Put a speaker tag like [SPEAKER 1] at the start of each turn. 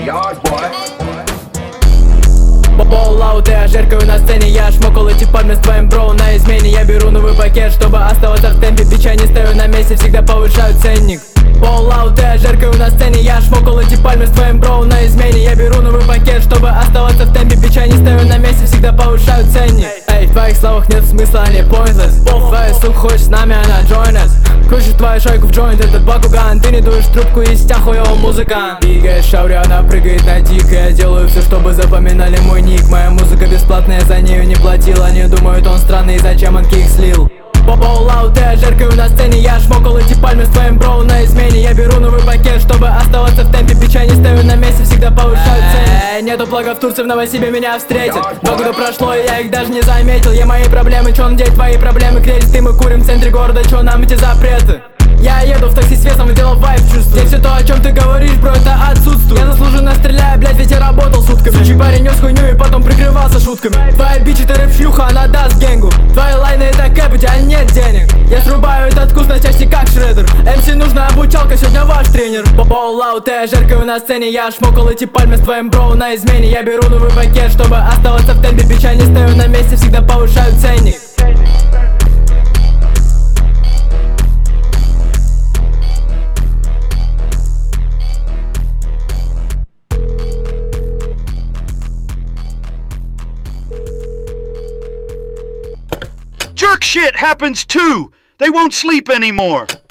[SPEAKER 1] Боллаут, я жеркаю на сцене, я шмокал эти пальмы с твоим броу на измене. Я беру новый пакет, чтобы оставаться в темпе, бича не стою на месте, всегда повышаю ценник. Боллаут, я жеркаю на сцене, я шмокал эти пальмы с твоим броу на измене. Я беру новый пакет, чтобы оставаться в темпе, бича не стою на месте, всегда повышаю ценник. Эй, в твоих словах нет смысла, они pointless. Твоя сука хочет с нами, она join us. Крушит твою шойку в джойнт, этот Бакуган. Ты не дуешь трубку, из тебя хуёвый музыкант. Двигает шаури, она прыгает на дик. Я делаю все, чтобы запоминали мой ник. Моя музыка бесплатная, за нею не платил. Они думают, он странный, зачем он кик слил. Боллаут, я жеркаю на сцене, я шмокал эти пальмы с твоим броу на измене. Я беру новый пакет, чтобы оставаться в темпе, бича не стою на месте, всегда повышаю цены. Нету блага в Турции, в Новосибе меня встретят. 2 года прошло, и я их даже не заметил. Я мои проблемы, чё надеть твои проблемы? Крестик, мы курим в центре города, чё нам эти запреты? Я еду в такси с весом, делал вайб, чувствую. Здесь все то, о чем ты говоришь, бро, это отсутствует. Я заслуженно стреляю, блядь, ведь я работал сутками. Сучий парень нес хуйню и потом прикрывался шутками. Твоя бичи, ты рэп-шлюха, она даст генгу. Твои лайны это кэп, у тебя нет денег. Я срубаю этот вкус на части как Шреддер. МС нужна обучалка, сегодня ваш тренер. Боллаут, я жеркаю на сцене, я шмокал эти пальмы с твоим броу на измене. Я беру новый пакет, чтобы оставаться в темпе, бича не стою на месте, всегда повышаю ценник.
[SPEAKER 2] Jerk shit happens too. They won't sleep anymore.